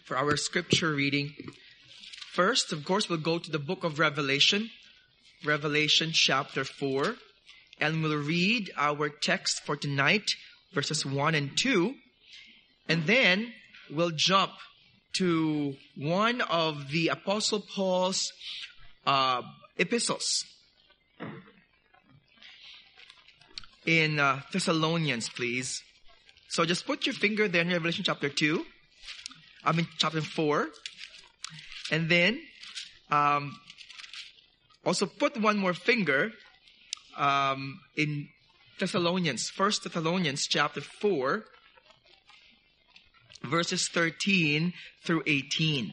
for our scripture reading. First, of course, we'll go to the book of Revelation, Revelation chapter 4, and we'll read our text for tonight, verses 1 and 2, and then we'll jump to one of the Apostle Paul's epistles in Thessalonians, please. So just put your finger there in Revelation chapter 4. And then also put one more finger in Thessalonians, 1 Thessalonians chapter 4, verses 13 through 18.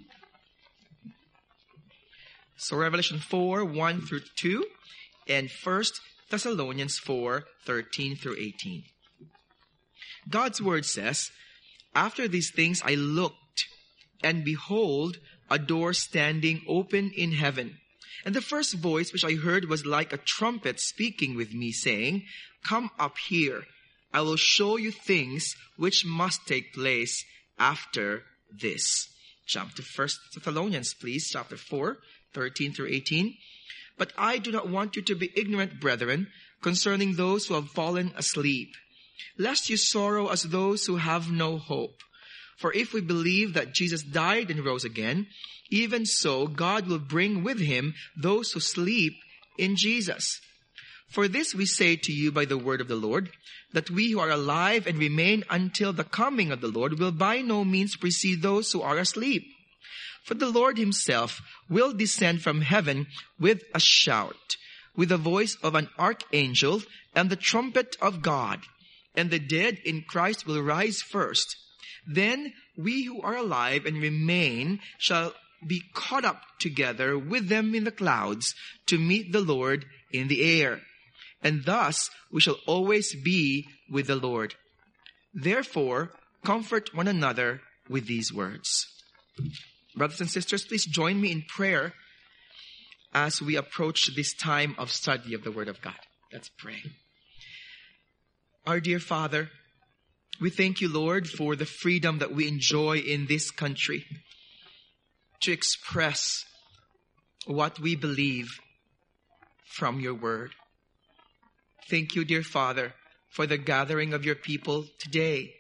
So Revelation 4, 1 through 2, and 1 Thessalonians 4, 13 through 18. God's word says, "After these things I looked, and behold, a door standing open in heaven. And the first voice which I heard was like a trumpet speaking with me, saying, 'Come up here. I will show you things which must take place after this.'" Jump to 1 Thessalonians, please, chapter 4, 13 through 18. "But I do not want you to be ignorant, brethren, concerning those who have fallen asleep, lest you sorrow as those who have no hope. For if we believe that Jesus died and rose again, even so God will bring with him those who sleep in Jesus. For this we say to you by the word of the Lord, that we who are alive and remain until the coming of the Lord will by no means precede those who are asleep. For the Lord himself will descend from heaven with a shout, with the voice of an archangel, and the trumpet of God. And the dead in Christ will rise first. Then we who are alive and remain shall be caught up together with them in the clouds to meet the Lord in the air. And thus we shall always be with the Lord. Therefore, comfort one another with these words." Brothers and sisters, please join me in prayer as we approach this time of study of the Word of God. Let's pray. Our dear Father, we thank you, Lord, for the freedom that we enjoy in this country to express what we believe from your Word. Thank you, dear Father, for the gathering of your people today,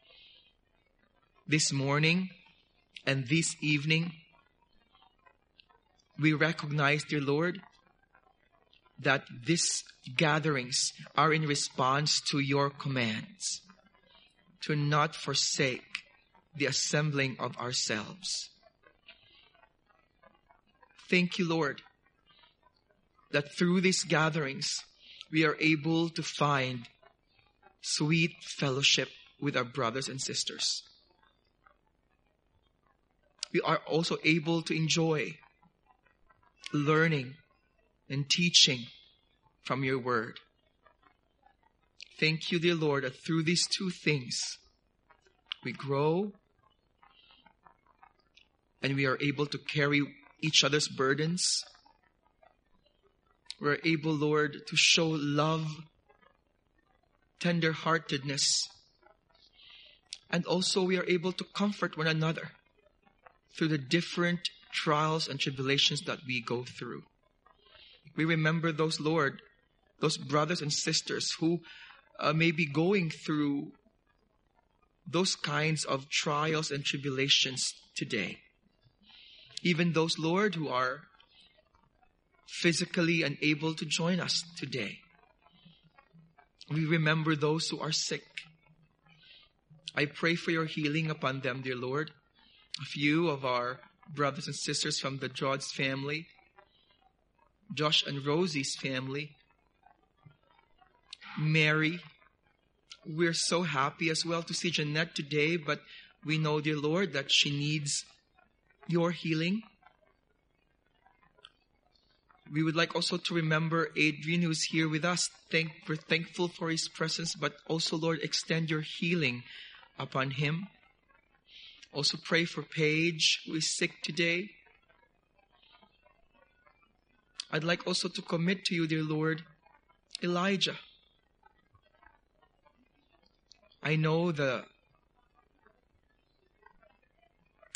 this morning, and this evening. We recognize, dear Lord, that these gatherings are in response to your commands to not forsake the assembling of ourselves. Thank you, Lord, that through these gatherings we are able to find sweet fellowship with our brothers and sisters. We are also able to enjoy learning and teaching from your word. Thank you, dear Lord, that through these two things we grow and we are able to carry each other's burdens. We're able, Lord, to show love, tender-heartedness, and also we are able to comfort one another through the different trials and tribulations that we go through. We remember those, Lord, those brothers and sisters who may be going through those kinds of trials and tribulations today. Even those, Lord, who are physically unable to join us today. We remember those who are sick. I pray for your healing upon them, dear Lord. A few of our brothers and sisters from the Jods family, Josh and Rosie's family, Mary. We're so happy as well to see Jeanette today, but we know, dear Lord, that she needs your healing. We would like also to remember Adrian, who is here with us. We're thankful for his presence, but also, Lord, extend your healing upon him. Also pray for Paige, who is sick today. I'd like also to commit to you, dear Lord, Elijah. I know the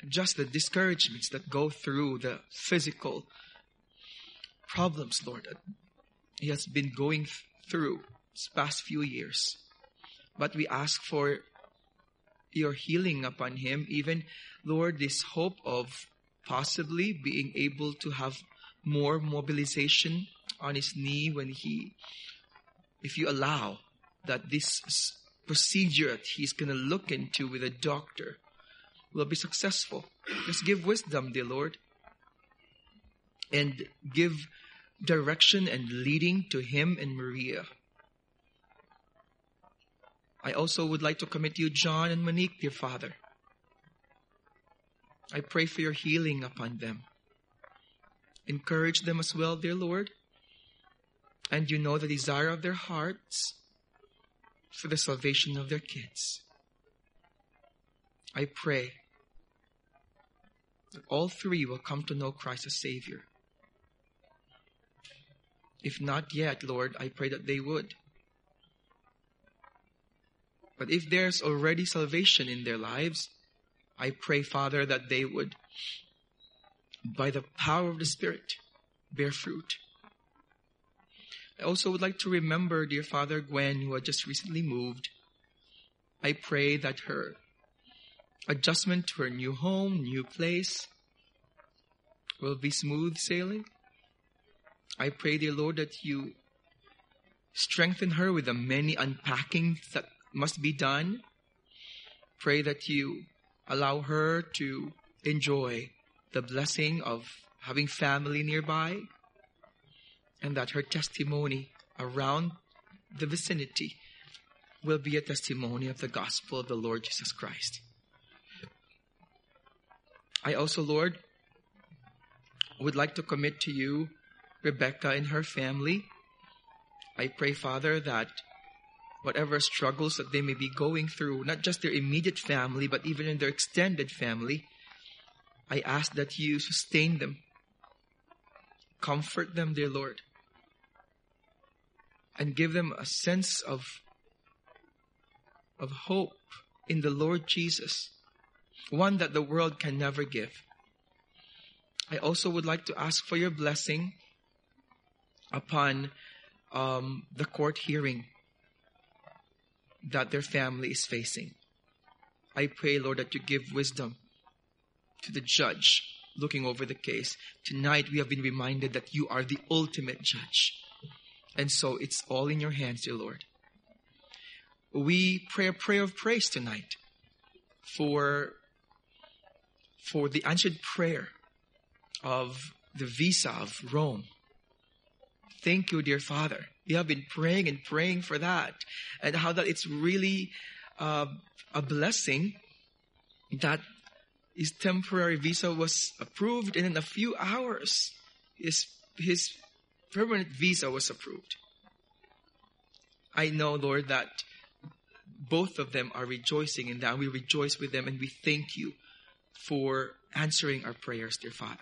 just the discouragements that go through the physical problems, Lord, that he has been going through this past few years. But we ask for your healing upon him. Even, Lord, this hope of possibly being able to have more mobilization on his knee if you allow that this procedure that he's going to look into with a doctor will be successful. Just give wisdom, dear Lord, and give direction and leading to him and Maria. I also would like to commit to you John and Monique, dear Father. I pray for your healing upon them. Encourage them as well, dear Lord. And you know the desire of their hearts for the salvation of their kids. I pray that all three will come to know Christ as Savior. If not yet, Lord, I pray that they would. But if there's already salvation in their lives, I pray, Father, that they would, by the power of the Spirit, bear fruit. I also would like to remember, dear Father, Gwen, who had just recently moved. I pray that her adjustment to her new home, new place, will be smooth sailing. I pray, dear Lord, that you strengthen her with the many unpackings that must be done. Pray that you allow her to enjoy the blessing of having family nearby, and that her testimony around the vicinity will be a testimony of the gospel of the Lord Jesus Christ. I also, Lord, would like to commit to you Rebecca and her family. I pray, Father, that whatever struggles that they may be going through, not just their immediate family, but even in their extended family, I ask that you sustain them. Comfort them, dear Lord. And give them a sense of hope in the Lord Jesus. One that the world can never give. I also would like to ask for your blessing upon the court hearing that their family is facing. I pray, Lord, that you give wisdom to the judge looking over the case. Tonight we have been reminded that you are the ultimate judge. And so it's all in your hands, dear Lord. We pray a prayer of praise tonight for the answered prayer of the visa of Rome. Thank you, dear Father. You have been praying and praying for that, and how that it's really a blessing that his temporary visa was approved, and in a few hours his permanent visa was approved. I know, Lord, that both of them are rejoicing in that. We rejoice with them, and we thank you for answering our prayers, dear Father.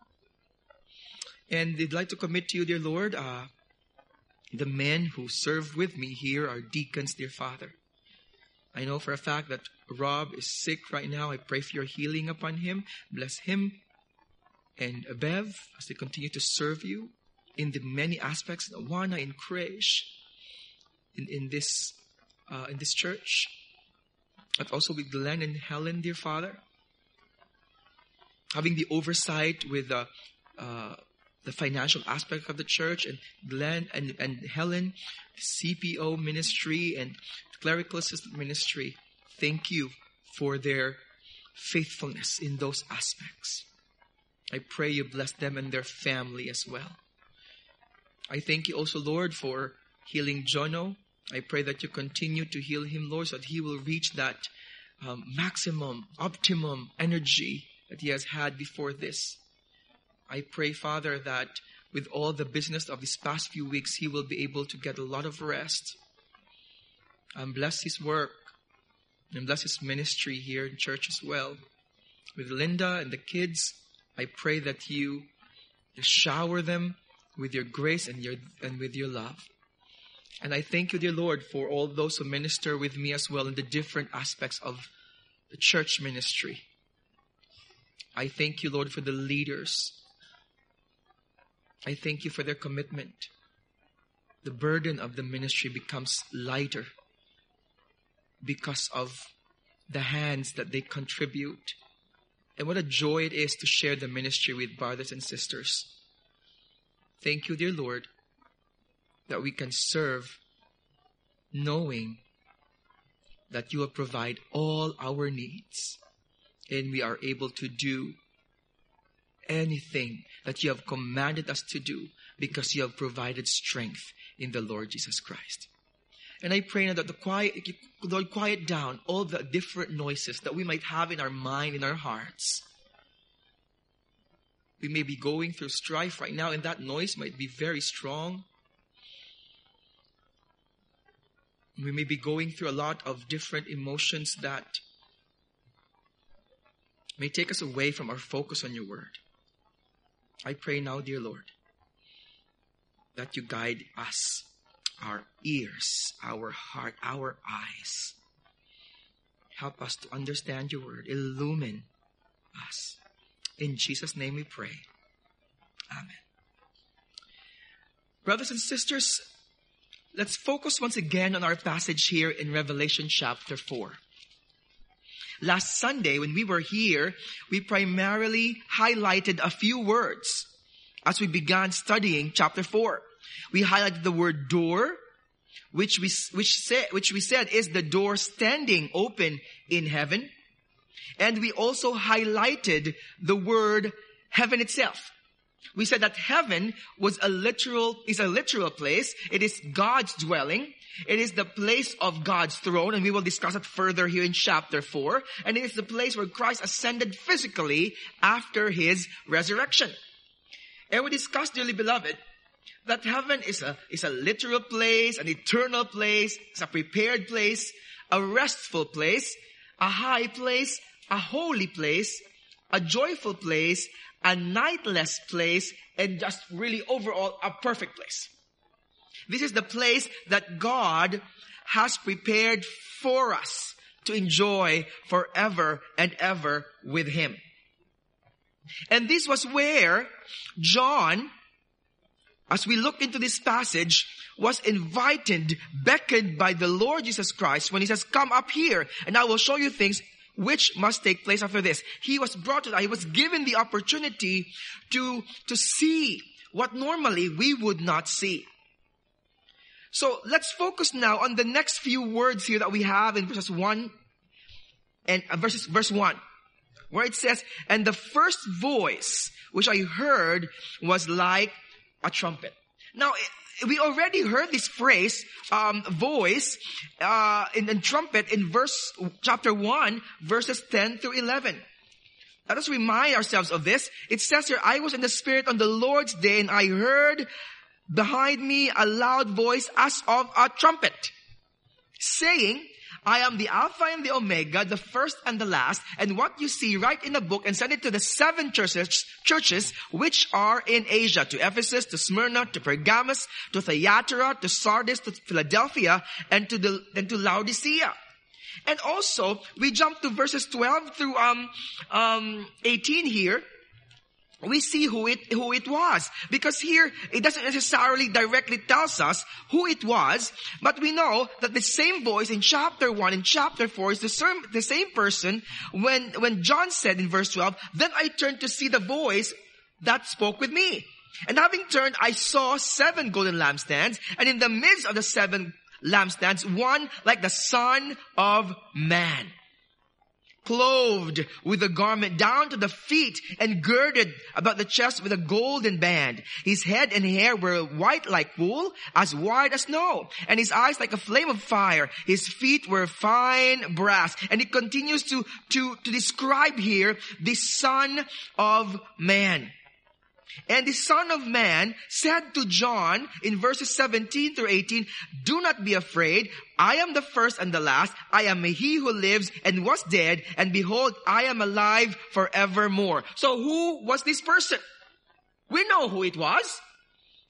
And I'd like to commit to you, dear Lord, the men who serve with me here are deacons, dear Father. I know for a fact that Rob is sick right now. I pray for your healing upon him. Bless him and Bev as they continue to serve you in the many aspects, Awana in Krish, in this church. But also with Glenn and Helen, dear Father. Having the oversight with the financial aspect of the church, and Glenn and Helen, CPO ministry and clerical assistant ministry. Thank you for their faithfulness in those aspects. I pray you bless them and their family as well. I thank you also, Lord, for healing Jono. I pray that you continue to heal him, Lord, so that he will reach that maximum, optimum energy that he has had before this. I pray, Father, that with all the business of these past few weeks, he will be able to get a lot of rest. And bless his work. And bless his ministry here in church as well. With Linda and the kids, I pray that you shower them with your grace and with your love. And I thank you, dear Lord, for all those who minister with me as well in the different aspects of the church ministry. I thank you, Lord, for the leaders. I thank you for their commitment. The burden of the ministry becomes lighter because of the hands that they contribute. And what a joy it is to share the ministry with brothers and sisters. Thank you, dear Lord, that we can serve knowing that you will provide all our needs and we are able to do anything that you have commanded us to do because you have provided strength in the Lord Jesus Christ. And I pray now that Lord, quiet down all the different noises that we might have in our mind, in our hearts. We may be going through strife right now, and that noise might be very strong. We may be going through a lot of different emotions that may take us away from our focus on your word. I pray now, dear Lord, that you guide us, our ears, our heart, our eyes. Help us to understand your word. Illumine us. In Jesus' name we pray. Amen. Brothers and sisters, let's focus once again on our passage here in Revelation chapter 4. Last Sunday, when we were here, we primarily highlighted a few words as we began studying chapter 4. We highlighted the word door, which we said is the door standing open in heaven. And we also highlighted the word heaven itself. We said that heaven is a literal place. It is God's dwelling. It is the place of God's throne, and we will discuss it further here in chapter 4. And it is the place where Christ ascended physically after his resurrection. And we discussed, dearly beloved, that heaven is a literal place, an eternal place, it's a prepared place, a restful place, a high place, a holy place, a joyful place, a nightless place, and just really overall a perfect place. This is the place that God has prepared for us to enjoy forever and ever with him. And this was where John, as we look into this passage, was beckoned by the Lord Jesus Christ when he says, come up here and I will show you things which must take place after this. He was given the opportunity to see what normally we would not see. So let's focus now on the next few words here that we have in verse 1, where it says, and the first voice which I heard was like a trumpet. Now, we already heard this phrase, voice, in trumpet in chapter 1, verses 10 through 11. Let us remind ourselves of this. It says here, I was in the Spirit on the Lord's day, and I heard behind me a loud voice as of a trumpet, saying, I am the Alpha and the Omega, the first and the last. And what you see, write in a book and send it to the 7 churches which are in Asia, to Ephesus, to Smyrna, to Pergamos, to Thyatira, to Sardis, to Philadelphia, and to Laodicea. And also, we jump to verses 12 through 18 here. We see who it was. Because here, it doesn't necessarily directly tells us who it was, but we know that the same voice in chapter 1 and chapter 4 is the same person when John said in verse 12, then I turned to see the voice that spoke with me. And having turned, I saw 7 golden lampstands, and in the midst of the 7 lampstands, one like the Son of Man, clothed with a garment down to the feet and girded about the chest with a golden band. His head and hair were white like wool, as white as snow, and his eyes like a flame of fire. His feet were fine brass. And it continues to describe here the Son of Man. And the Son of Man said to John in verses 17 through 18, do not be afraid. I am the first and the last. I am he who lives and was dead. And behold, I am alive forevermore. So who was this person? We know who it was.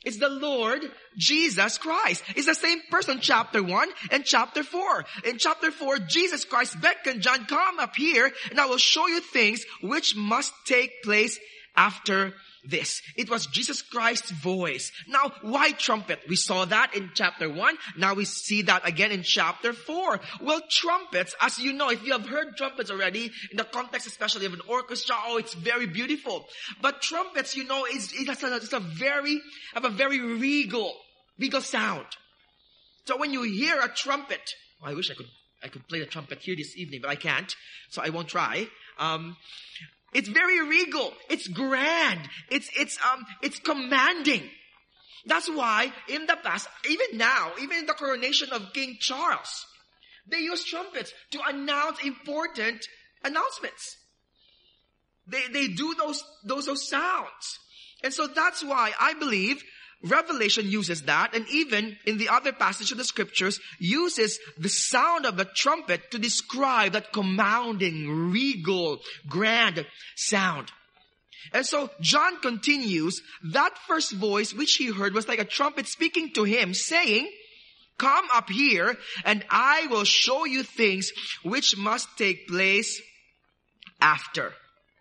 It's the Lord Jesus Christ. It's the same person, chapter 1 and chapter 4. In chapter 4, Jesus Christ beckoned John, come up here and I will show you things which must take place after this. It was Jesus Christ's voice. Now, why trumpet? We saw that in chapter 1. Now we see that again in chapter 4. Well, trumpets, as you know, if you have heard trumpets already, in the context especially of an orchestra, it's very beautiful. But trumpets, it has a very regal sound. So when you hear a trumpet, I wish I could play the trumpet here this evening, but I can't, so I won't try. It's very regal. It's grand. It's commanding. That's why in the past, even now, even in the coronation of King Charles, they use trumpets to announce important announcements. They do those sounds. And so that's why I believe Revelation uses that, and even in the other passage of the scriptures uses the sound of the trumpet to describe that commanding, regal, grand sound. And so John continues, that first voice which he heard was like a trumpet speaking to him, saying, come up here and I will show you things which must take place after.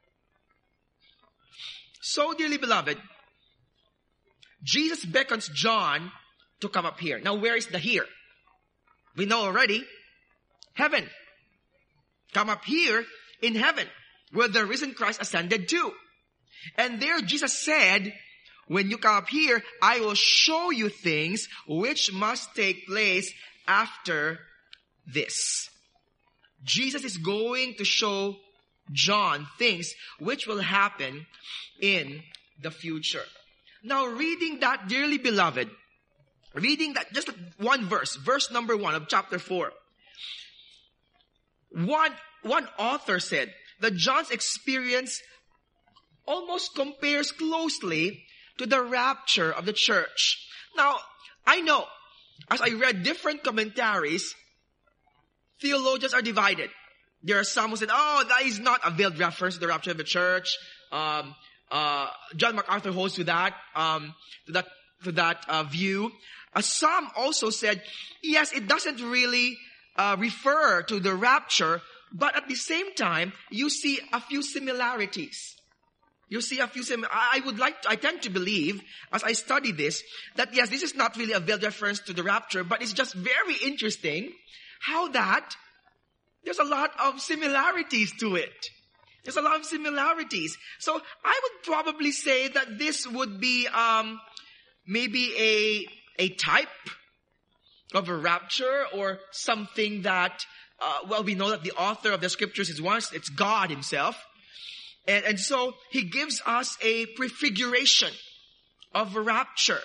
So, dearly beloved, Jesus beckons John to come up here. Now, where is the here? We know already. Heaven. Come up here in heaven, where the risen Christ ascended to. And there Jesus said, when you come up here, I will show you things which must take place after this. Jesus is going to show John things which will happen in the future. Now, reading that, dearly beloved, just one verse number 1 of chapter 4. One author said that John's experience almost compares closely to the rapture of the church. Now, I know, as I read different commentaries, theologians are divided. There are some who said, that is not a veiled reference to the rapture of the church. John MacArthur holds to that view. Some also said, yes, it doesn't really refer to the rapture, but at the same time, you see a few similarities. I tend to believe, as I study this, that yes, this is not really a veiled reference to the rapture, but it's just very interesting how that there's a lot of similarities to it. There's a lot of similarities. So I would probably say that this would be maybe a type of a rapture, or something that, we know that the author of the scriptures it's God himself. And so he gives us a prefiguration of a rapture.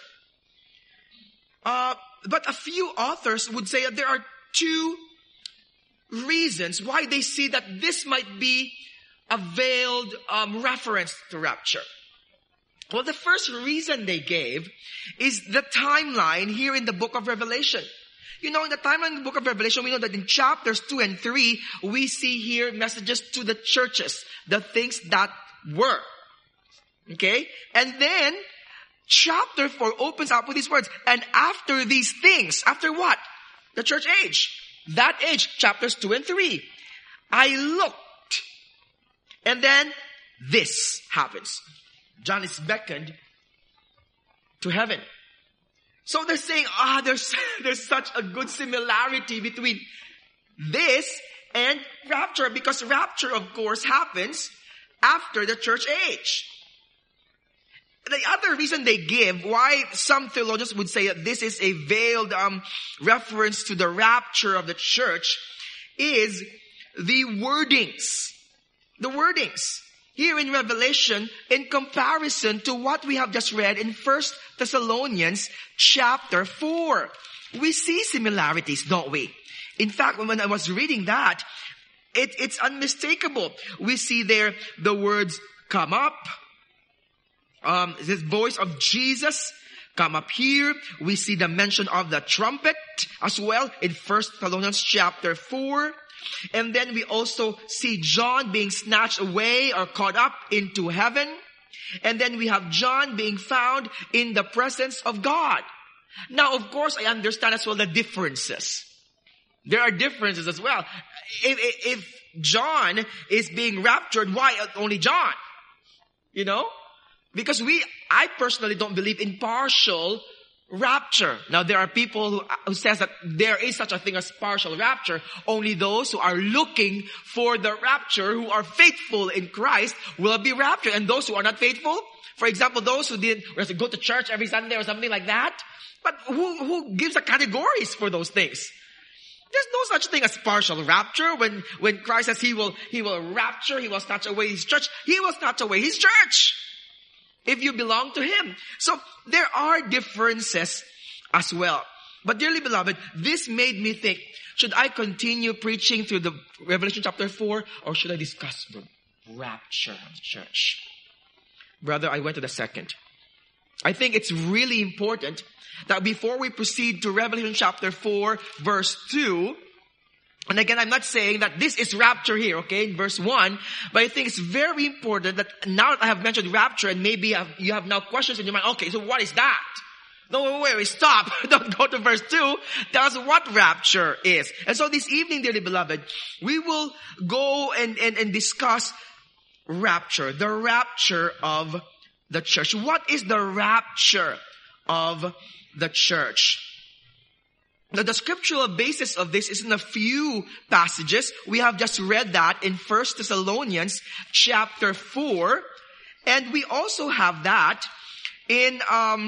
But a few authors would say that there are two reasons why they see that this might be a veiled reference to rapture. Well, the first reason they gave is the timeline here in the book of Revelation. In the timeline in the book of Revelation, we know that in chapters 2 and 3, we see here messages to the churches, the things that were. Okay? And then, chapter 4 opens up with these words, and after these things, after what? The church age. That age, chapters 2 and 3. I looked, and then this happens. John is beckoned to heaven. So they're saying, there's such a good similarity between this and rapture, because rapture, of course, happens after the church age. The other reason they give why some theologians would say that this is a veiled reference to the rapture of the church is the wordings. The wordings here in Revelation in comparison to what we have just read in 1 Thessalonians chapter 4. We see similarities, don't we? In fact, when I was reading that, it's unmistakable. We see there the words, come up. This voice of Jesus, come up here. We see the mention of the trumpet as well in 1 Thessalonians chapter 4. And then we also see John being snatched away or caught up into heaven. And then we have John being found in the presence of God. Now, of course, I understand as well the differences. There are differences as well. If John is being raptured, why only John? You know? Because I personally don't believe in partial rapture. Now, there are people who says that there is such a thing as partial rapture. Only those who are looking for the rapture, who are faithful in Christ, will be raptured. And those who are not faithful, for example, those who have to go to church every Sunday or something like that. But who gives the categories for those things? There's no such thing as partial rapture. When Christ says he will rapture, he will snatch away his church, he will snatch away his church. If you belong to him. So there are differences as well. But dearly beloved, this made me think, should I continue preaching through the Revelation chapter 4 or should I discuss the rapture of the church? Brother, I went to the second. I think it's really important that before we proceed to Revelation chapter 4 verse 2, and again, I'm not saying that this is rapture here, okay, in verse 1, but I think it's very important that now that I have mentioned rapture and maybe you have now questions in your mind, okay, so what is that? No, wait, stop. Don't go to verse 2. Tell us what rapture is. And so this evening, dearly beloved, we will go and discuss rapture, the rapture of the church. What is the rapture of the church? Now, the scriptural basis of this is in a few passages. We have just read that in 1 Thessalonians chapter 4. And we also have that in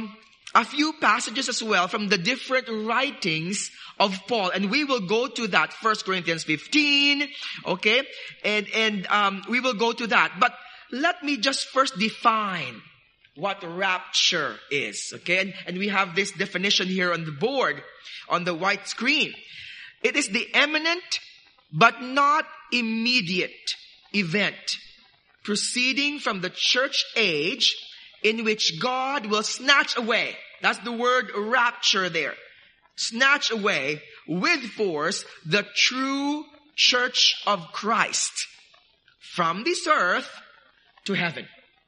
a few passages as well from the different writings of Paul. And we will go to that, 1 Corinthians 15, okay? And we will go to that. But let me just first define what rapture is, okay? And we have this definition here on the board, on the white screen. It is the imminent but not immediate event proceeding from the church age in which God will snatch away. That's the word rapture there. Snatch away with force the true church of Christ from this earth to heaven,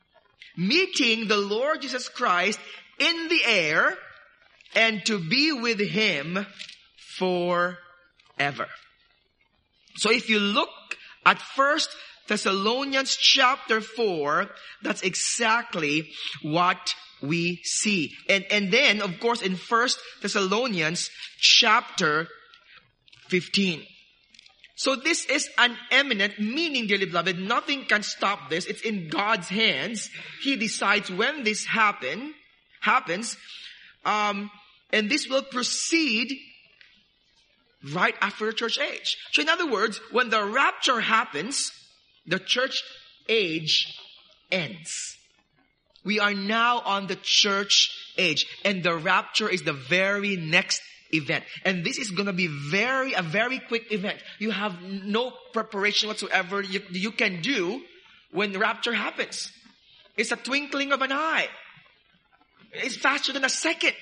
meeting the Lord Jesus Christ in the air and to be with him forever. So if you look at 1 Thessalonians chapter 4, that's exactly what we see. And then, of course, in 1 Thessalonians chapter 15. So this is an imminent, meaning, dearly beloved, nothing can stop this. It's in God's hands. He decides when this happens. And this will proceed right after the church age. So in other words, when the rapture happens, the church age ends. We are now on the church age, and the rapture is the very next event. And this is going to be a very quick event. You have no preparation whatsoever you can do when the rapture happens. It's a twinkling of an eye. It's faster than a second.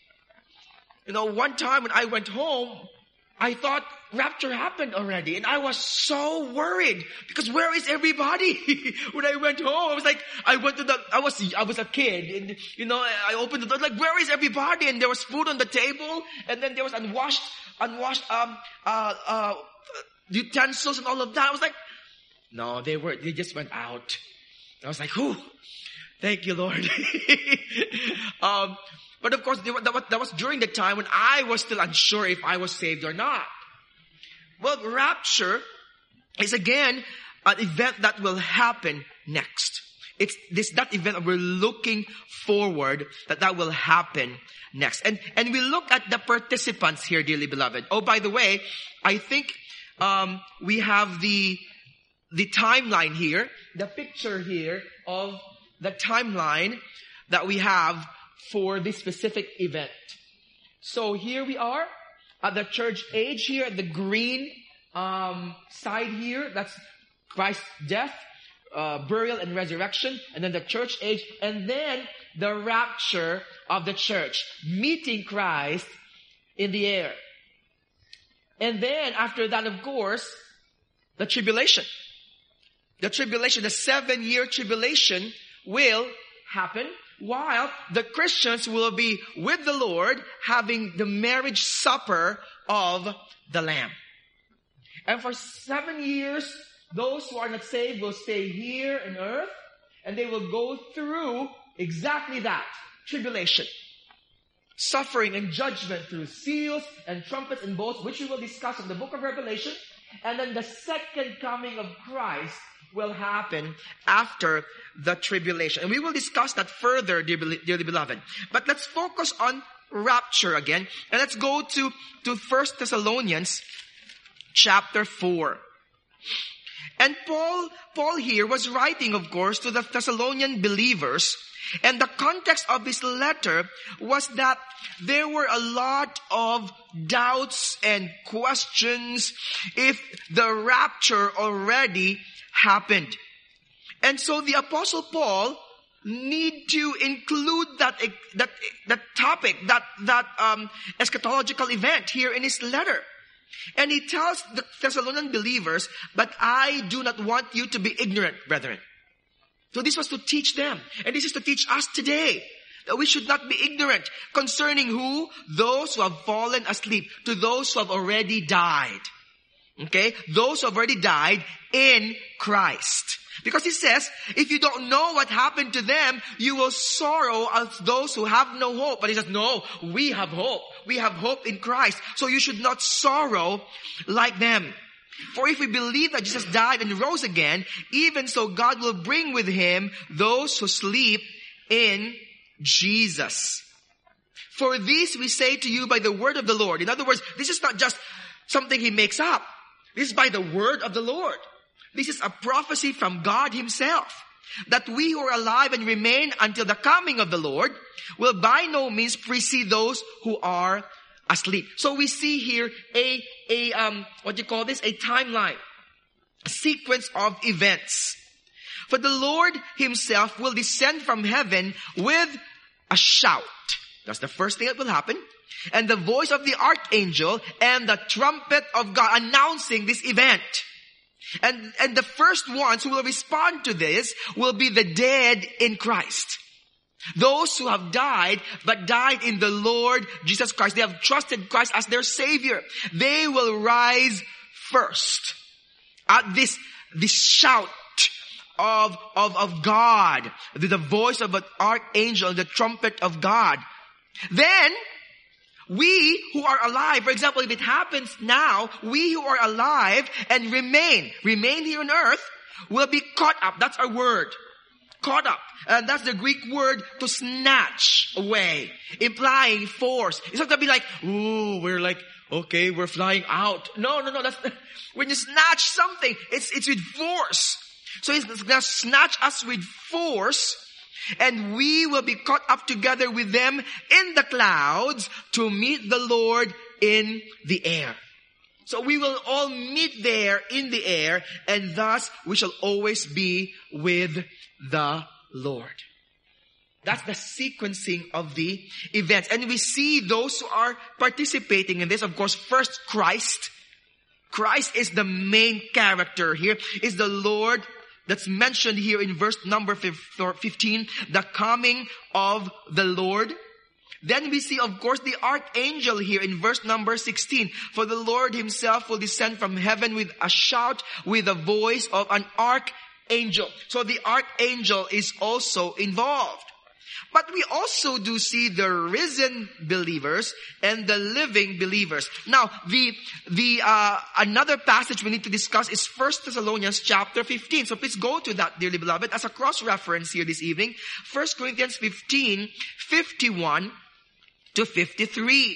You know, one time when I went home, I thought rapture happened already. And I was so worried. Because where is everybody? When I went home, I was a kid. And, you know, I opened the door, like, where is everybody? And there was food on the table. And then there was unwashed, utensils and all of that. I was like, no, they just went out. I was like, whew, thank you, Lord. But of course, that was during the time when I was still unsure if I was saved or not. Well, rapture is again an event that will happen next. It's that event that we're looking forward that will happen next. And we look at the participants here, dearly beloved. Oh, by the way, I think we have the timeline here, the picture here of the timeline that we have for this specific event. So here we are at the church age here, at the green side here. That's Christ's death, burial, and resurrection. And then the church age. And then the rapture of the church, meeting Christ in the air. And then after that, of course, the tribulation. The tribulation, the 7-year tribulation, will happen while the Christians will be with the Lord having the marriage supper of the Lamb. And for 7 years, those who are not saved will stay here on earth, and they will go through exactly that, tribulation, suffering and judgment through seals and trumpets and bowls, which we will discuss in the book of Revelation. And then the second coming of Christ will happen after the tribulation. And we will discuss that further, dearly beloved. But let's focus on rapture again. And let's go to 1 Thessalonians chapter 4. And Paul here was writing, of course, to the Thessalonian believers. And the context of his letter was that there were a lot of doubts and questions if the rapture already happened. And so the Apostle Paul need to include that topic, that eschatological event here in his letter. And he tells the Thessalonian believers, but I do not want you to be ignorant, brethren. So this was to teach them. And this is to teach us today. That we should not be ignorant concerning who? Those who have fallen asleep. To those who have already died. Okay? Those who have already died in Christ. Because he says, if you don't know what happened to them, you will sorrow as those who have no hope. But he says, no, we have hope. We have hope in Christ. So you should not sorrow like them. For if we believe that Jesus died and rose again, even so God will bring with him those who sleep in Jesus. For this we say to you by the word of the Lord. In other words, this is not just something he makes up. This is by the word of the Lord. This is a prophecy from God himself. That we who are alive and remain until the coming of the Lord will by no means precede those who are asleep. So we see here a timeline, a sequence of events. For the Lord himself will descend from heaven with a shout. That's the first thing that will happen. And the voice of the archangel and the trumpet of God announcing this event. And the first ones who will respond to this will be the dead in Christ. Those who have died, but died in the Lord Jesus Christ. They have trusted Christ as their Savior. They will rise first at this shout of God. The voice of an archangel, the trumpet of God. Then, we who are alive, for example, if it happens now, we who are alive and remain here on earth, will be caught up. That's our word. Caught up. And that's the Greek word to snatch away, implying force. It's not going to be like, ooh, we're flying out. No. That's when you snatch something, it's with force. So it's going to snatch us with force, and we will be caught up together with them in the clouds to meet the Lord in the air. So we will all meet there in the air, and thus we shall always be with the Lord. That's the sequencing of the events. And we see those who are participating in this. Of course, first Christ. Christ is the main character here. Is the Lord that's mentioned here in verse number 15. The coming of the Lord. Then we see, of course, the archangel here in verse number 16. For the Lord himself will descend from heaven with a shout, with the voice of an archangel. So the archangel is also involved. But we also do see the risen believers and the living believers. Now, another passage we need to discuss is 1 Thessalonians chapter 15. So please go to that, dearly beloved, as a cross-reference here this evening. 1 Corinthians 15, 51 to 53.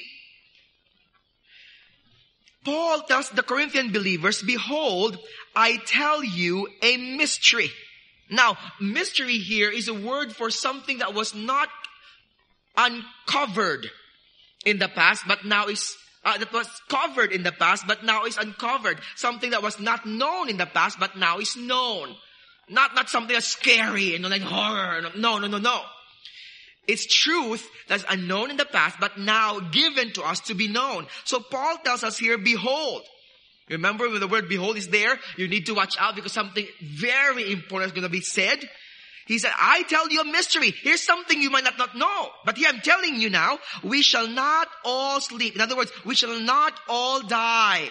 Paul tells the Corinthian believers, behold, I tell you a mystery. Now, mystery here is a word for something that was not uncovered in the past, but now is, that was covered in the past, but now is uncovered. Something that was not known in the past, but now is known. Not something that's scary and like horror. No. It's truth that's unknown in the past, but now given to us to be known. So Paul tells us here, behold. Remember when the word behold is there, you need to watch out because something very important is going to be said. He said, I tell you a mystery. Here's something you might not know. But here I'm telling you now, we shall not all sleep. In other words, we shall not all die.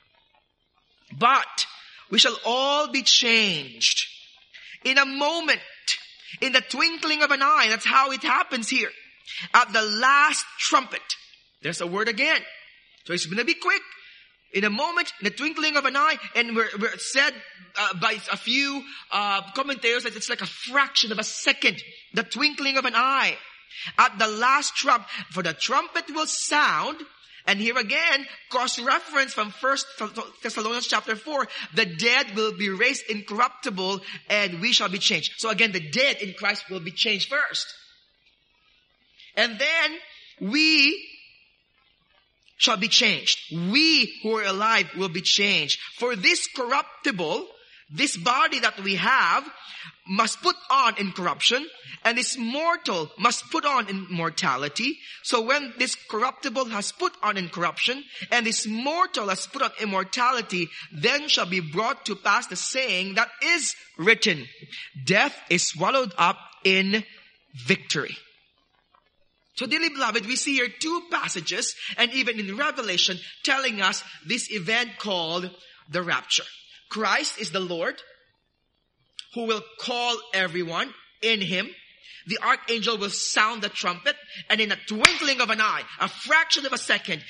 But we shall all be changed. In a moment, in the twinkling of an eye. That's how it happens here. At the last trumpet. There's a word again. So it's going to be quick. In a moment, in the twinkling of an eye, and we're said by a few commentators that it's like a fraction of a second. The twinkling of an eye. At the last trump, for the trumpet will sound, and here again, cross-reference from 1 Thessalonians chapter 4, the dead will be raised incorruptible, and we shall be changed. So again, the dead in Christ will be changed first. And then, we shall be changed. We who are alive will be changed. For this corruptible, this body that we have, must put on incorruption, and this mortal must put on immortality. So when this corruptible has put on incorruption, and this mortal has put on immortality, then shall be brought to pass the saying that is written, death is swallowed up in victory. So dearly beloved, we see here two passages, and even in Revelation, telling us this event called the rapture. Christ is the Lord, who will call everyone in Him. The archangel will sound the trumpet, and in a twinkling of an eye, a fraction of a second,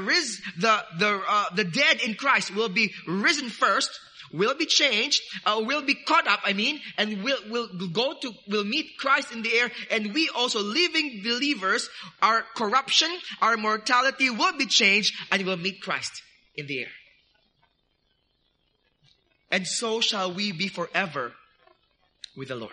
the dead in Christ will be risen first, will be changed, will be caught up, and we'll meet Christ in the air, and we also, living believers, our corruption, our mortality will be changed, and we'll meet Christ in the air. And so shall we be forever with the Lord.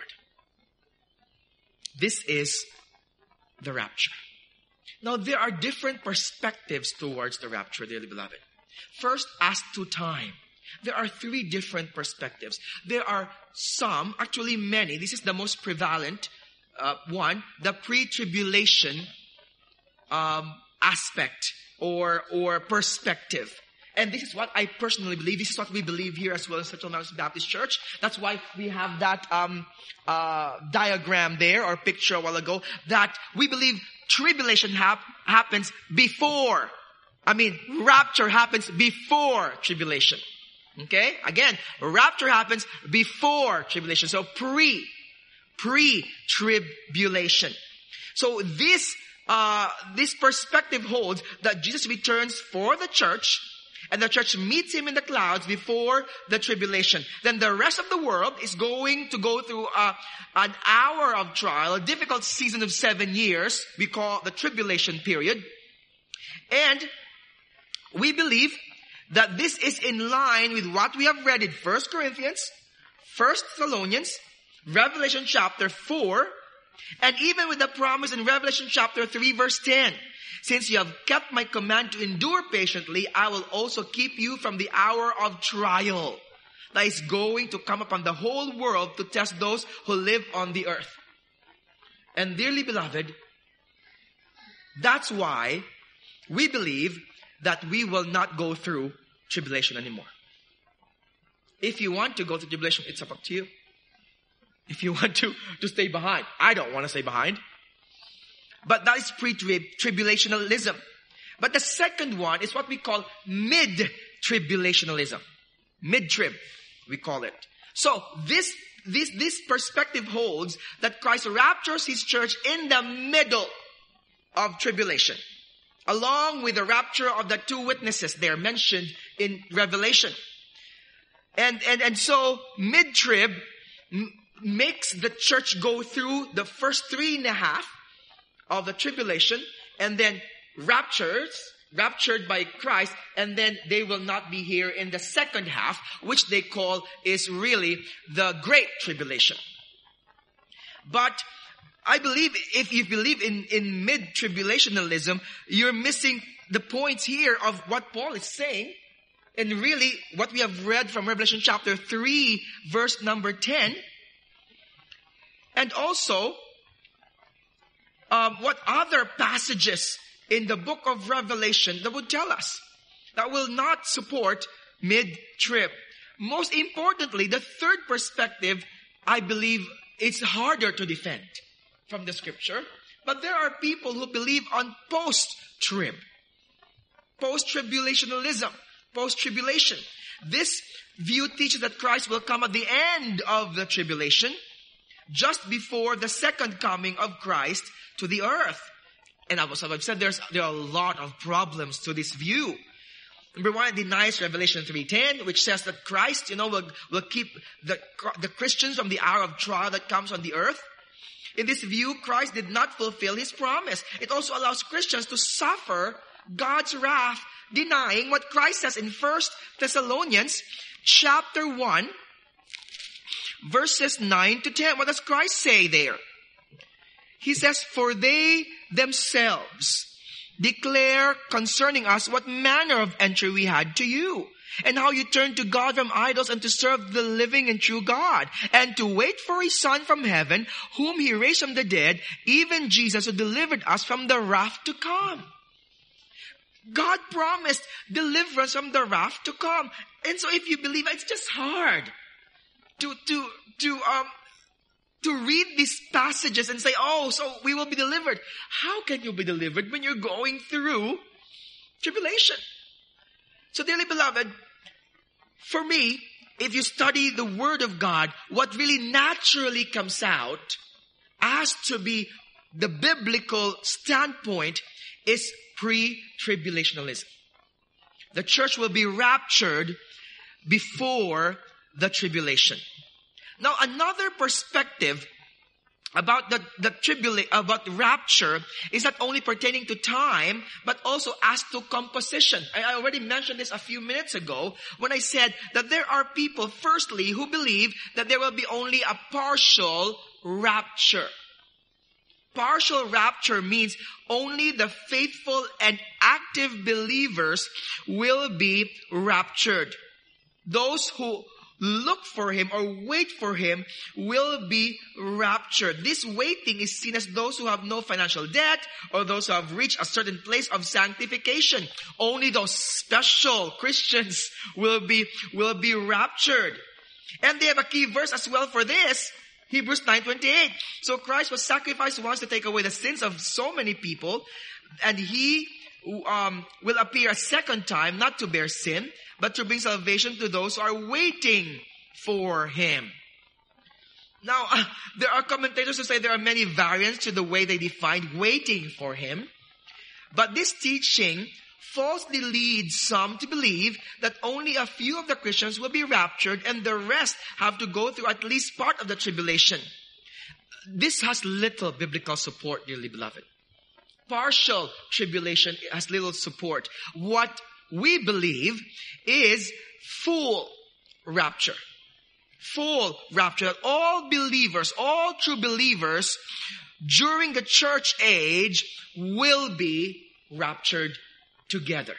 This is the rapture. Now, there are different perspectives towards the rapture, dearly beloved. First, as to time. There are three different perspectives. There are some, actually many, this is the most prevalent one, the pre-tribulation aspect or perspective. And this is what I personally believe. This is what we believe here as well in Central Mountain Baptist Church. That's why we have that diagram there or picture a while ago, that we believe tribulation happens before. Rapture happens before tribulation. Okay? Again, rapture happens before tribulation. So pre-tribulation. So this perspective holds that Jesus returns for the church, and the church meets Him in the clouds before the tribulation. Then the rest of the world is going to go through an hour of trial, a difficult season of 7 years, we call the tribulation period. And we believe that this is in line with what we have read in 1 Corinthians, 1 Thessalonians, Revelation chapter 4, and even with the promise in Revelation chapter 3 verse 10. Since you have kept my command to endure patiently, I will also keep you from the hour of trial that is going to come upon the whole world to test those who live on the earth. And dearly beloved, that's why we believe that we will not go through tribulation anymore. If you want to go through tribulation, it's up to you. If you want to stay behind. I don't want to stay behind. But that is pre-tribulationalism. But the second one is what we call mid-tribulationalism. Mid-trib, we call it. So this perspective holds that Christ raptures His church in the middle of tribulation, along with the rapture of the two witnesses there mentioned in Revelation. And so mid-trib makes the church go through the first 3.5 of the tribulation, and then raptured by Christ, and then they will not be here in the second half, which they call is really the Great Tribulation. But I believe if you believe in mid-tribulationalism, you're missing the points here of what Paul is saying, and really what we have read from Revelation chapter 3, verse number 10, and also what other passages in the book of Revelation that would tell us that will not support mid-trib. Most importantly, the third perspective, I believe, it's harder to defend from the scripture. But there are people who believe on post-trib. Post-tribulationalism. Post-tribulation. This view teaches that Christ will come at the end of the tribulation, just before the second coming of Christ to the earth. And as I've said, there are a lot of problems to this view. Number one, it denies Revelation 3:10, which says that Christ, will keep the Christians from the hour of trial that comes on the earth. In this view, Christ did not fulfill His promise. It also allows Christians to suffer God's wrath, denying what Christ says in 1 Thessalonians chapter 1, verses 9 to 10. What does Christ say there? He says, "For they themselves declare concerning us what manner of entry we had to you, and how you turned to God from idols and to serve the living and true God, and to wait for His Son from heaven, whom He raised from the dead, even Jesus, who delivered us from the wrath to come." God promised deliverance from the wrath to come. And so if you believe, it's just hard to read these passages and say, "Oh, so we will be delivered." How can you be delivered when you're going through tribulation? So dearly beloved, for me, if you study the Word of God, what really naturally comes out as to be the biblical standpoint is pre-tribulationalism. The church will be raptured before the tribulation. Now, another perspective about about rapture is not only pertaining to time, but also as to composition. I already mentioned this a few minutes ago when I said that there are people, firstly, who believe that there will be only a partial rapture. Partial rapture means only the faithful and active believers will be raptured. Those who look for Him or wait for Him will be raptured. This waiting is seen as those who have no financial debt or those who have reached a certain place of sanctification. Only those special Christians will be raptured. And they have a key verse as well for this. Hebrews 9:28. So Christ was sacrificed once to take away the sins of so many people, and He will appear a second time, not to bear sin, but to bring salvation to those who are waiting for Him. Now, there are commentators who say there are many variants to the way they define waiting for Him. But this teaching falsely leads some to believe that only a few of the Christians will be raptured and the rest have to go through at least part of the tribulation. This has little biblical support, dearly beloved. Partial tribulation has little support. What we believe is full rapture. Full rapture. All believers, all true believers during the church age will be raptured together.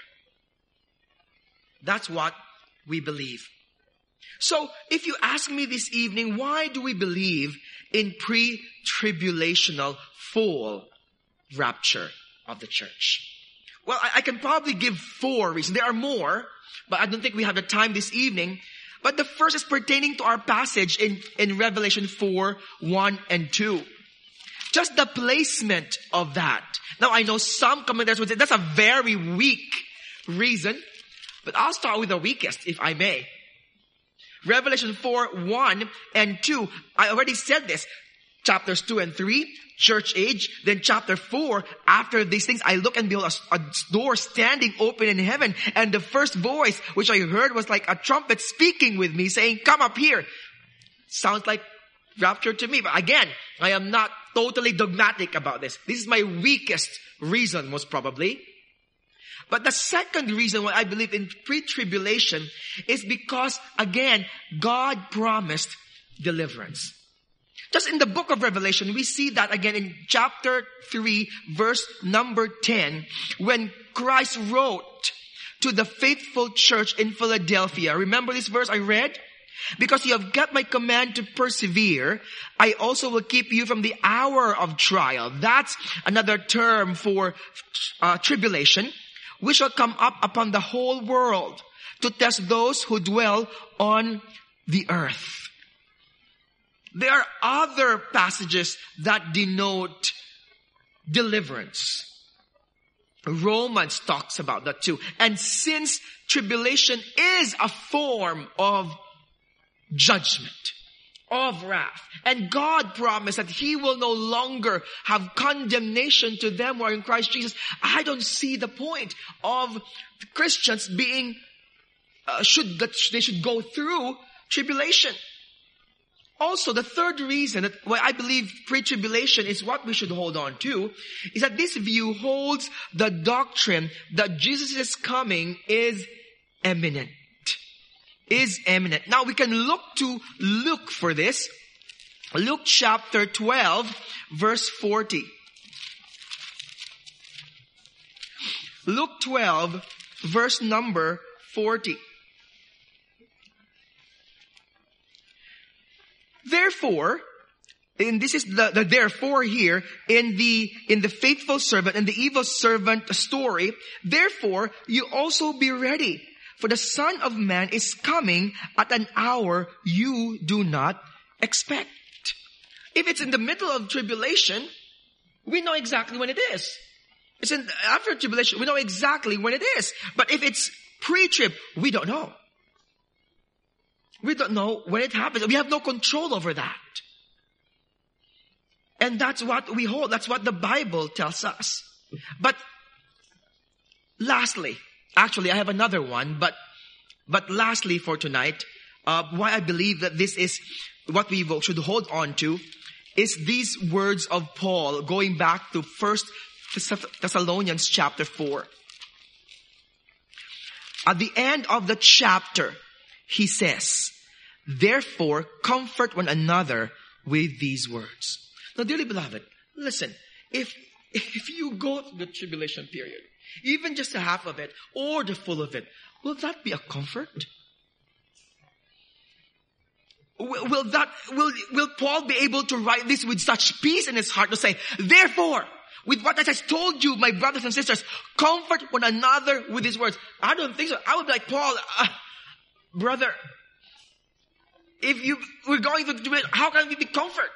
That's what we believe. So, if you ask me this evening, why do we believe in pre-tribulational full rapture of the church? Well, I can probably give 4 reasons. There are more, but I don't think we have the time this evening. But the first is pertaining to our passage in Revelation 4, 1 and 2. Just the placement of that. Now, I know some commentators would say that's a very weak reason, but I'll start with the weakest, if I may. Revelation 4, 1 and 2. I already said this. Chapters 2 and 3, church age. Then chapter 4, after these things, I look and behold a door standing open in heaven. And the first voice which I heard was like a trumpet speaking with me, saying, "Come up here." Sounds like rapture to me. But again, I am not totally dogmatic about this. This is my weakest reason, most probably. But the second reason why I believe in pre-tribulation is because, again, God promised deliverance. Just in the book of Revelation, we see that again in chapter 3, verse number 10, when Christ wrote to the faithful church in Philadelphia. Remember this verse I read? "Because you have kept my command to persevere, I also will keep you from the hour of trial." That's another term for tribulation, which shall come up upon the whole world to test those who dwell on the earth. There are other passages that denote deliverance. Romans talks about that too. And since tribulation is a form of judgment, of wrath, and God promised that He will no longer have condemnation to them who are in Christ Jesus, I don't see the point of Christians being, they should go through tribulation. Also, the third reason that why I believe pre-tribulation is what we should hold on to is that this view holds the doctrine that Jesus' coming is imminent. Is imminent. Now we can look to Luke for this. Luke chapter 12, verse 40. Luke 12, verse number 40. Therefore, and this is the therefore here in the faithful servant and the evil servant story. Therefore, you also be ready, for the Son of Man is coming at an hour you do not expect. If it's in the middle of tribulation, we know exactly when it is. It's after tribulation, we know exactly when it is. But if it's pre-trib, we don't know. We don't know when it happens. We have no control over that. And that's what we hold. That's what the Bible tells us. But lastly, actually I have another one, but lastly for tonight, why I believe that this is what we should hold on to is these words of Paul going back to 1 Thessalonians chapter 4. At the end of the chapter, he says, therefore, comfort one another with these words. Now, dearly beloved, listen, if you go through the tribulation period, even just a half of it or the full of it, will that be a comfort? Will Paul be able to write this with such peace in his heart to say, therefore, with what I just told you, my brothers and sisters, comfort one another with these words? I don't think so. I would be like, Paul, brother, if we're going to do it, how can we be comfort?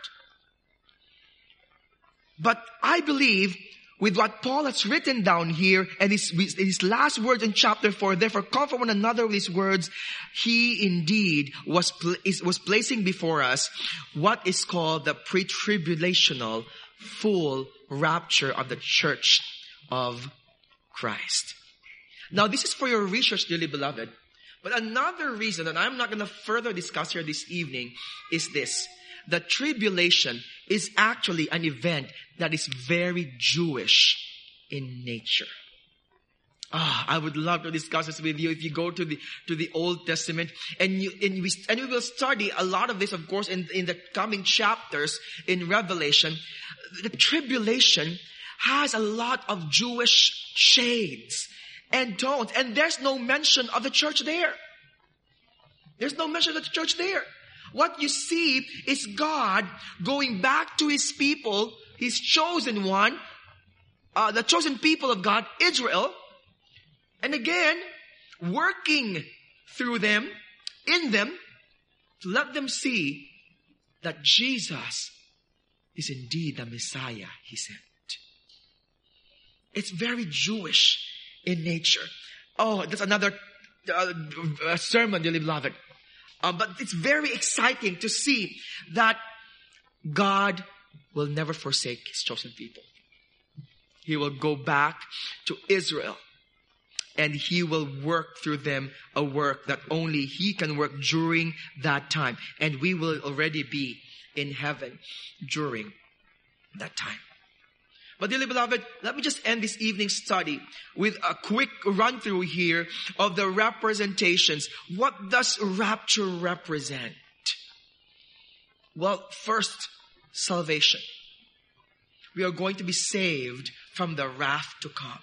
But I believe with what Paul has written down here and his last words in chapter 4, therefore comfort one another with these words, he indeed was placing before us what is called the pre-tribulational full rapture of the church of Christ. Now this is for your research, dearly beloved. But another reason that I'm not going to further discuss here this evening is this. The tribulation is actually an event that is very Jewish in nature. I would love to discuss this with you if you go to the Old Testament and we will study a lot of this, of course, in the coming chapters in Revelation. The tribulation has a lot of Jewish shades and tones, and there's no mention of the church there. There's no mention of the church there. What you see is God going back to His people, His chosen one, the chosen people of God, Israel, and again, working through them, in them, to let them see that Jesus is indeed the Messiah He sent. It's very Jewish in nature. Oh, that's another sermon, dearly beloved. But it's very exciting to see that God will never forsake His chosen people. He will go back to Israel and He will work through them a work that only He can work during that time. And we will already be in heaven during that time. But dearly beloved, let me just end this evening's study with a quick run through here of the representations. What does rapture represent? Well, first, salvation. We are going to be saved from the wrath to come.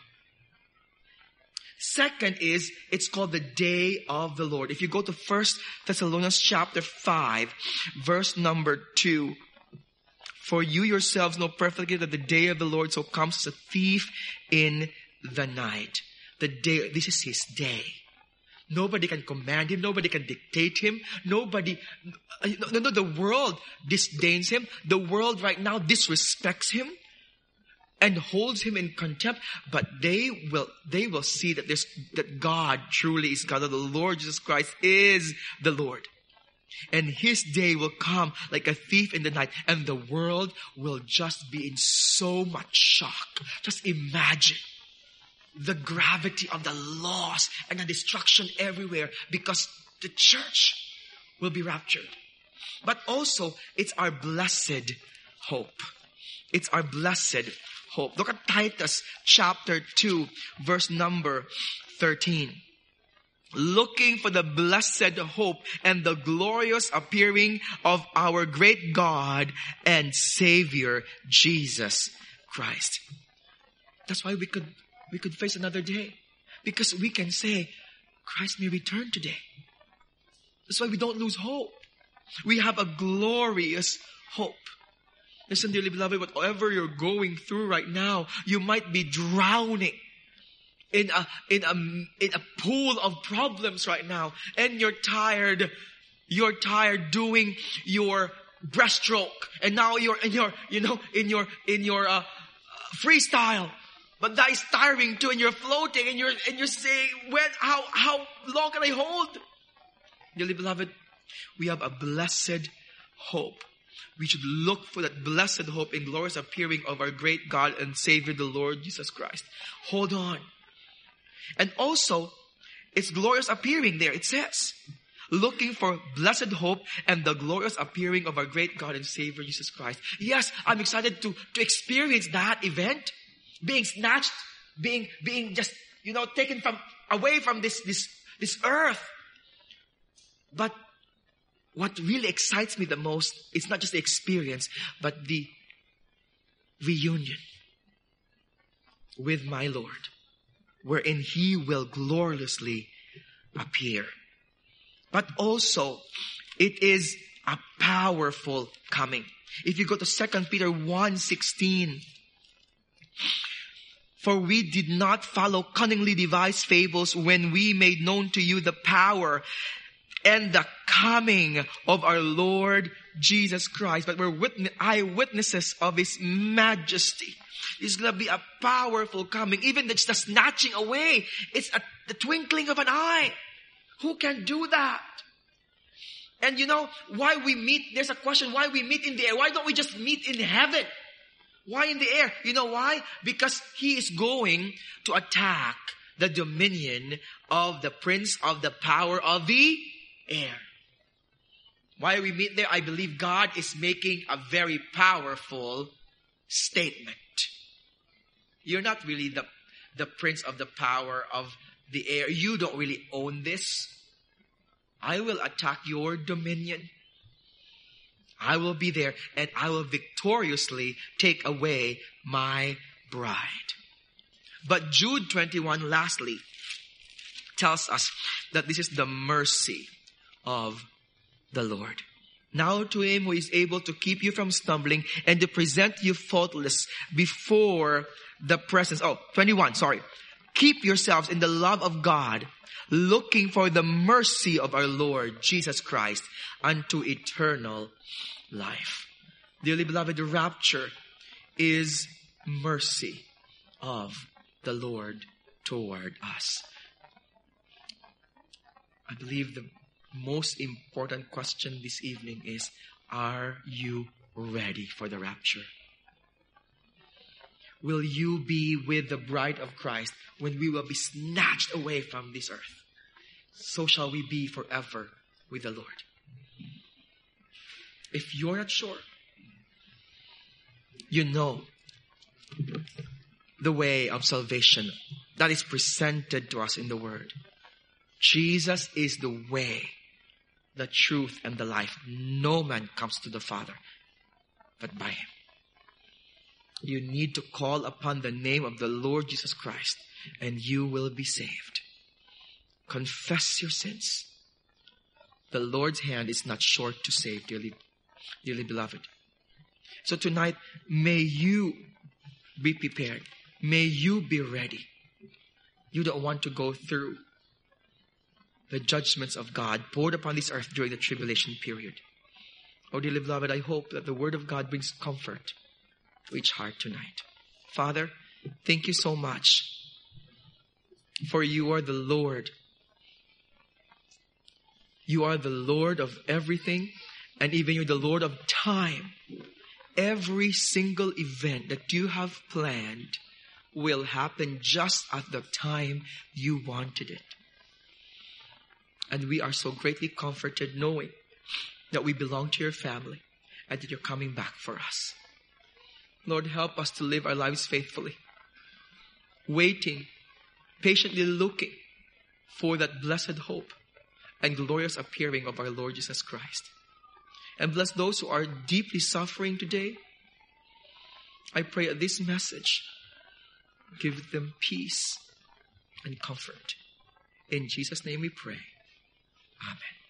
Second is, it's called the day of the Lord. If you go to 1 Thessalonians chapter 5, verse number 2, for you yourselves know perfectly that the day of the Lord so comes as a thief in the night. The day, this is His day. Nobody can command him. Nobody can dictate him. Nobody, no, the world disdains him. The world right now disrespects him and holds him in contempt. But they will see that God truly is God. That the Lord Jesus Christ is the Lord. And his day will come like a thief in the night. And the world will just be in so much shock. Just imagine the gravity of the loss and the destruction everywhere, because the church will be raptured. But also, it's our blessed hope. It's our blessed hope. Look at Titus chapter 2, verse number 13. Looking for the blessed hope and the glorious appearing of our great God and Savior, Jesus Christ. That's why we could face another day. Because we can say, Christ may return today. That's why we don't lose hope. We have a glorious hope. Listen, dearly beloved, whatever you're going through right now, you might be drowning in a pool of problems right now, and you're tired doing your breaststroke, and now you're in your freestyle. But that is tiring too, and you're floating, and you're saying, how long can I hold? Dearly beloved, we have a blessed hope. We should look for that blessed hope and glorious appearing of our great God and Savior, the Lord Jesus Christ. Hold on. And also, it's glorious appearing there. It says, looking for blessed hope and the glorious appearing of our great God and Savior, Jesus Christ. Yes, I'm excited to experience that event. Being snatched, being just, taken away from this earth. But what really excites me the most is not just the experience, but the reunion with my Lord, wherein He will gloriously appear. But also, it is a powerful coming. If you go to 2 Peter 1:16, for we did not follow cunningly devised fables when we made known to you the power and the coming of our Lord Jesus Christ, but we're eyewitnesses of His majesty. It's going to be a powerful coming. Even just the snatching away, it's the twinkling of an eye. Who can do that? And why we meet, there's a question, why we meet in the air? Why don't we just meet in heaven? Why in the air? You know why? Because He is going to attack the dominion of the prince of the power of the air. Why we meet there? I believe God is making a very powerful statement. You're not really the prince of the power of the air. You don't really own this. I will attack your dominion. I will be there, and I will victoriously take away my bride. But Jude 21, lastly, tells us that this is the mercy of the Lord. Now to Him who is able to keep you from stumbling and to present you faultless before the presence. 21, sorry. Keep yourselves in the love of God, looking for the mercy of our Lord Jesus Christ unto eternal life. Dearly beloved, the rapture is mercy of the Lord toward us. I believe the most important question this evening is, are you ready for the rapture? Will you be with the bride of Christ when we will be snatched away from this earth? So shall we be forever with the Lord. If you're not sure, you know the way of salvation that is presented to us in the Word. Jesus is the way, the truth, and the life. No man comes to the Father but by Him. You need to call upon the name of the Lord Jesus Christ and you will be saved. Confess your sins. The Lord's hand is not short to save, dearly beloved. So tonight, may you be prepared. May you be ready. You don't want to go through the judgments of God poured upon this earth during the tribulation period. Oh, dearly beloved, I hope that the Word of God brings comfort to each heart tonight. Father, thank you so much, for you are the Lord. You are the Lord of everything, and even you're the Lord of time. Every single event that you have planned will happen just at the time you wanted it. And we are so greatly comforted knowing that we belong to your family and that you're coming back for us. Lord, help us to live our lives faithfully, waiting, patiently looking for that blessed hope and glorious appearing of our Lord Jesus Christ. And bless those who are deeply suffering today. I pray that this message give them peace and comfort. In Jesus' name we pray. Amen.